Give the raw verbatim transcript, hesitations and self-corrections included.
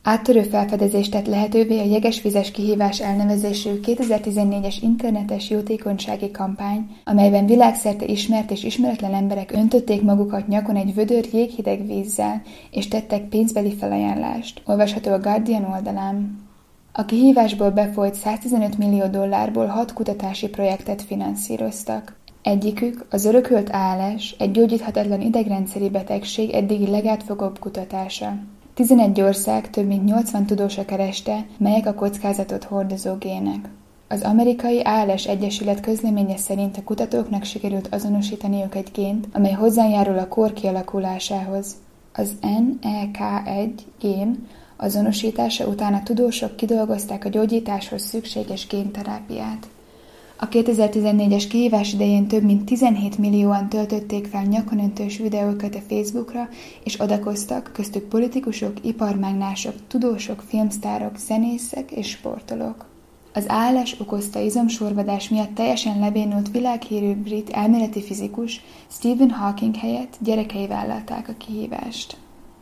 Áttörő felfedezést tett lehetővé a Jegesvizes kihívás elnevezésű kétezer-tizennégyes internetes jótékonysági kampány, amelyben világszerte ismert és ismeretlen emberek öntötték magukat nyakon egy vödör jéghideg vízzel, és tettek pénzbeli felajánlást. Olvasható a Guardian oldalán. A kihívásból befolyt száztizenöt millió dollárból hat kutatási projektet finanszíroztak. Egyikük, az örökölt á el es, egy gyógyíthatatlan idegrendszeri betegség eddigi legátfogóbb kutatása. tizenegy ország több mint nyolcvan tudósa kereste, melyek a kockázatot hordozó gének. Az amerikai á el es Egyesület közleménye szerint a kutatóknak sikerült azonosítaniuk egy gént, amely hozzájárul a kór kialakulásához. Az en e ká egy gén azonosítása után a tudósok kidolgozták a gyógyításhoz szükséges génterápiát. A kétezer-tizennégyes kihívás idején több mint tizenhét millióan töltötték fel nyakonöntős videókat a Facebookra, és adakoztak, köztük politikusok, iparmágnások, tudósok, filmsztárok, zenészek és sportolók. Az á el es okozta izomsorvadás miatt teljesen lebénult világhírű brit elméleti fizikus Stephen Hawking helyett gyerekei vállalták a kihívást.